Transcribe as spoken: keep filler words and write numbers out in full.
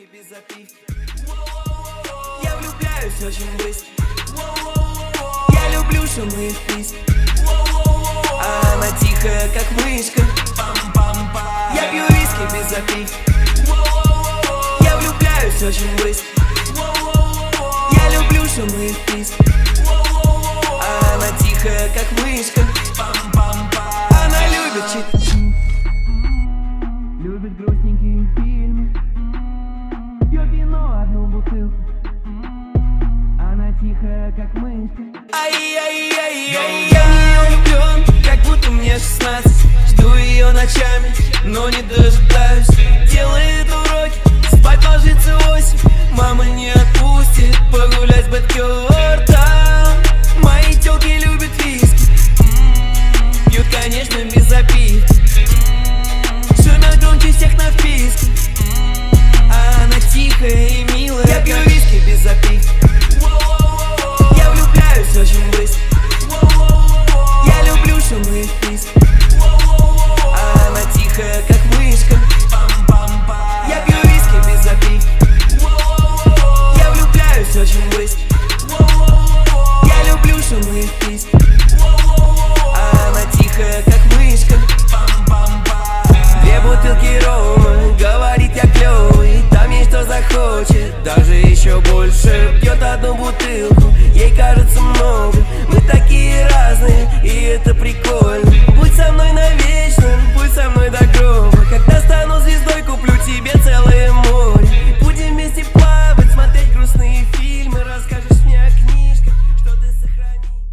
виски без запивки. Я влюбляюсь очень быстро. Я люблю шумы и вписки. А она тихая, как мышка. Я пью виски без запивки. Я влюбляюсь очень быстро. Я люблю шумы и вписки. А она тихая, как мышка. Она любит читать, любит грустненькие фильмы, пьет вино одну бутылку. Она тихая, как мышка. Ай-яй-яй-яй, я в нее влюблен, как будто мне шестнадцать. Жду ее ночами, но не дожидаюсь. Делает уроки, спать ложится восемь. Мама не отпустит погулять с бэдкёртом. Мои тёлки любят виски, пьют, конечно, без запивки. Шумят громче всех на вписке. А она тихая и милая. Я пью виски без запивки. Я влюбляюсь очень быстро. Я люблю шумы и вписки. А она тихая, как мышка. Я пью виски без запивки. Я влюбляюсь очень быстро. Я люблю шумы и вписки. А она тихая, как мышка. Две бутылки рома, говорит я клёвый. Там ей что захочет, даже еще больше. Пьет одну бутылку, ей кажется много. Мы такие разные, и это прикольно.